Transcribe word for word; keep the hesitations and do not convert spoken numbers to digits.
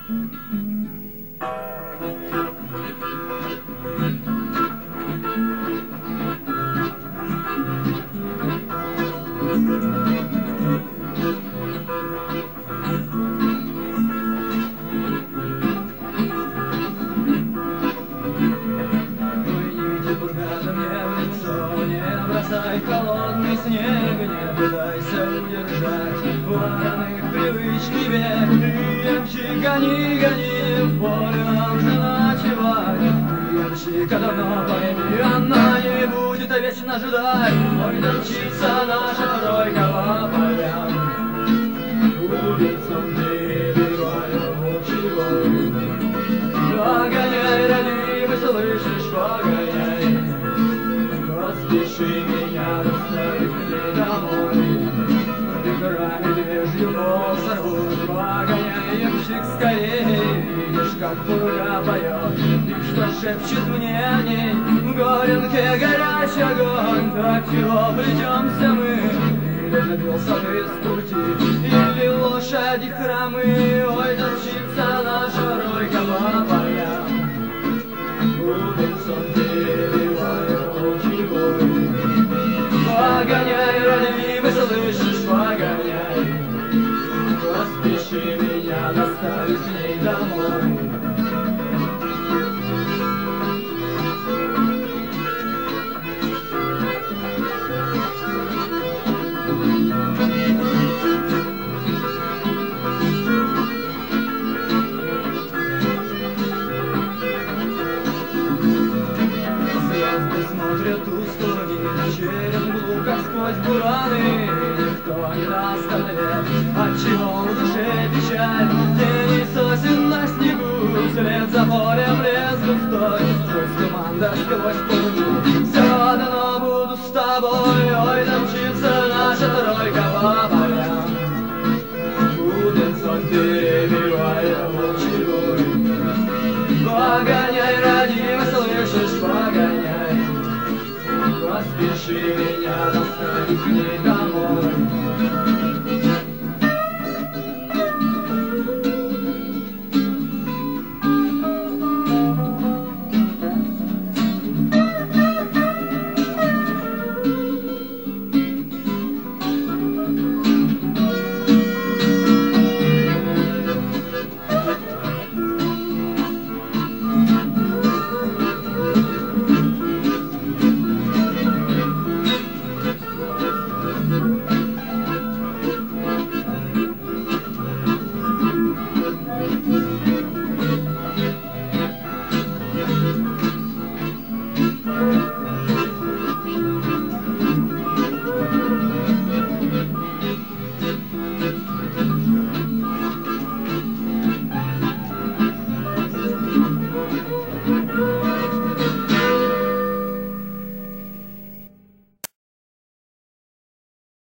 Холодный снег, не пытайся удержать вороных привычки век. Приемщик, гони, гони, в поле нам же ночевать. Приемщика давно пойми, она не будет вечно ждать. Ой, домчится наша тройка по полям, улицам перебивая волчий вой. Погоняй, родимый, слышишь, погоняй, поспеши меня доставить мне домой. Игра медвежью ног сорвут, погоняй, ямщик, скорей. Видишь, как пурга поет, и что шепчет мне о ней. В горенке горячий огонь, так чего плетемся мы? Или напился ты с пути, или лошади хромы. Ой, домчится наша ройка по полям, улицам перебивая волчий вой. Погоняй, родимый, слышишь, погоняй, поспеши меня доставить к ней домой. Черен глух, как сквозь бураны, никто не даст ответ, отчего в душе печаль. Тени сосен на снегу, вслед за морем лес густой, сквозь туман да сквозь пургу.